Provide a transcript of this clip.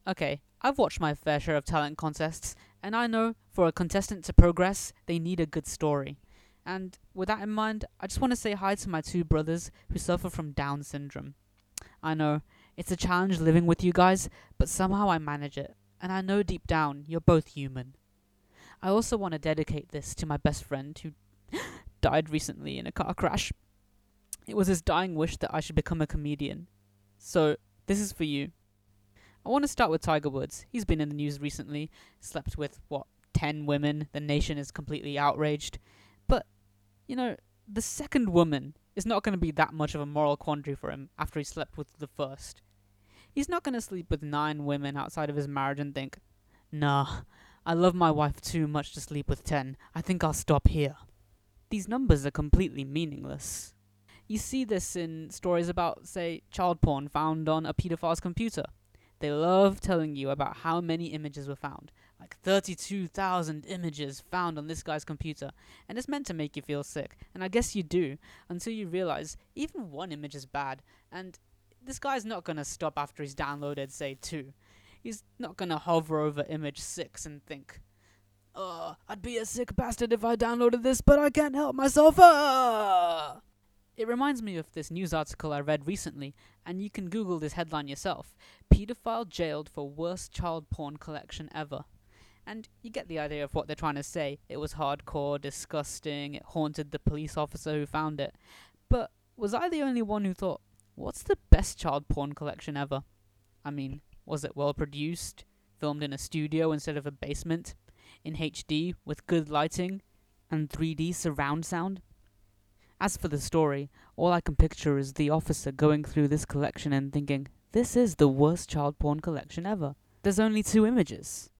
Okay, I've watched my fair share of talent contests, and I know for a contestant to progress, they need a good story. And with that in mind, I just want to say hi to my two brothers who suffer from Down syndrome. I know, it's a challenge living with you guys, but somehow I manage it, and I know deep down you're both human. I also want to dedicate this to my best friend who died recently in a car crash. It was his dying wish that I should become a comedian. So, this is for you. I want to start with Tiger Woods. He's been in the news recently, slept with, 10 women. The nation is completely outraged. But, the second woman is not going to be that much of a moral quandary for him after he slept with the first. He's not going to sleep with 9 women outside of his marriage and think, nah, I love my wife too much to sleep with 10. I think I'll stop here. These numbers are completely meaningless. You see this in stories about, say, child porn found on a pedophile's computer. They love telling you about how many images were found. Like 32,000 images found on this guy's computer. And it's meant to make you feel sick. And I guess you do, until you realize even one image is bad. And this guy's not gonna stop after he's downloaded, say, 2. He's not gonna hover over image 6 and think, I'd be a sick bastard if I downloaded this, but I can't help myself. It reminds me of this news article I read recently, and you can Google this headline yourself. Pedophile jailed for worst child porn collection ever. And you get the idea of what they're trying to say. It was hardcore, disgusting, it haunted the police officer who found it. But was I the only one who thought, what's the best child porn collection ever? I mean, was it well produced? Filmed in a studio instead of a basement? In HD, with good lighting? And 3D surround sound? As for the story, all I can picture is the officer going through this collection and thinking, this is the worst child porn collection ever. There's only 2 images.